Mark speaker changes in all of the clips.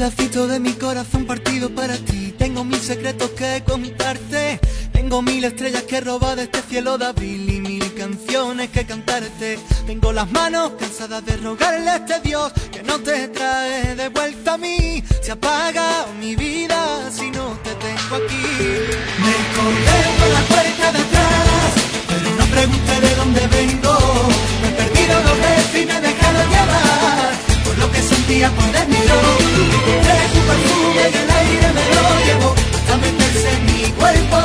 Speaker 1: pedacito de mi corazón partido para ti. Tengo mil secretos que contarte. Tengo mil estrellas que robar de este cielo de abril y mil canciones que cantarte. Tengo las manos cansadas de rogarle a este Dios que no te trae de vuelta a mí. Se apaga mi vida si no te tengo aquí. Me colgué por la puerta de atrás, pero no pregunté de dónde vengo. Me he perdido dos veces y me he dejado llevar por lo que sentía por dentro. Encontré tu perfume y el aire me lo llevó hasta meterse en mi cuerpo.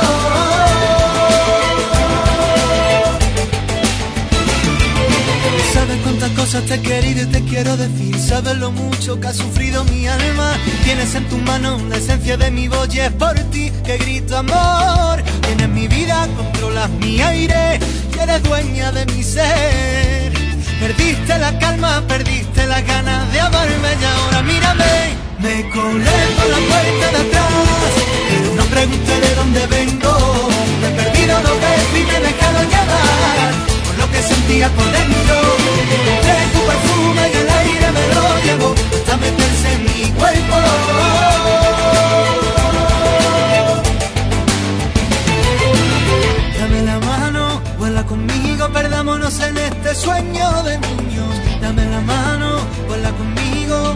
Speaker 1: Sabes cuántas cosas te he querido y te quiero decir. Sabes lo mucho que ha sufrido mi alma. Tienes en tu mano la esencia de mi voz y es por ti que grito amor. Tienes mi vida, controlas mi aire y eres dueña de mi ser. Perdiste la calma, perdiste las ganas de amarme y ahora mírame. Me colé por la puerta de atrás, pero no pregunté de dónde vengo. Me he perdido dos veces y me he dejado llevar por lo que sentía por dentro. Encontré tu perfume y el aire me lo llevó hasta meterse en mi cuerpo. Dame la mano, vuela conmigo, perdámonos en este sueño de niños. Dame la mano, vuela conmigo.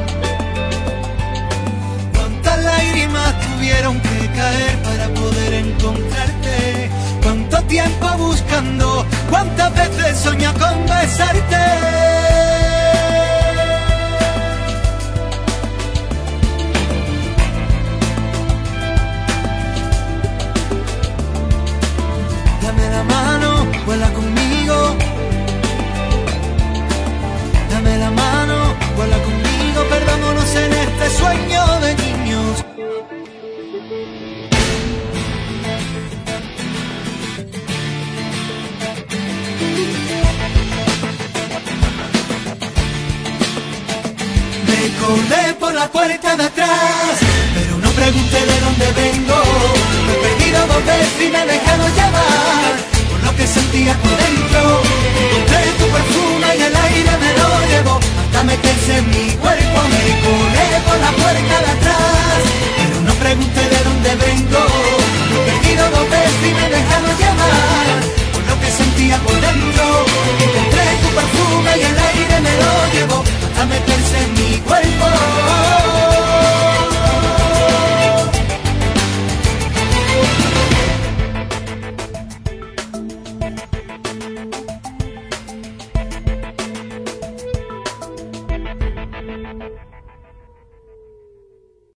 Speaker 1: Cuántas lágrimas tuvieron que caer para poder encontrarte. Cuánto tiempo buscando, cuántas veces soñé con besarte. Dame la mano, vuela conmigo. Dame la mano, vuela conmigo, perdámonos en este sueño de niños. Me colé por la puerta de atrás, pero no pregunté de dónde vengo. Me he perdido dos veces y me he dejado llevar por lo que sentía por dentro. Encontré tu perfume y el aire me lo llevó hasta meterse en mi cuerpo. Me colé por la puerta de atrás, pero no pregunté de dónde vengo. Me he perdido dos veces y me he dejado llevar por lo que sentía por dentro. Encontré tu perfume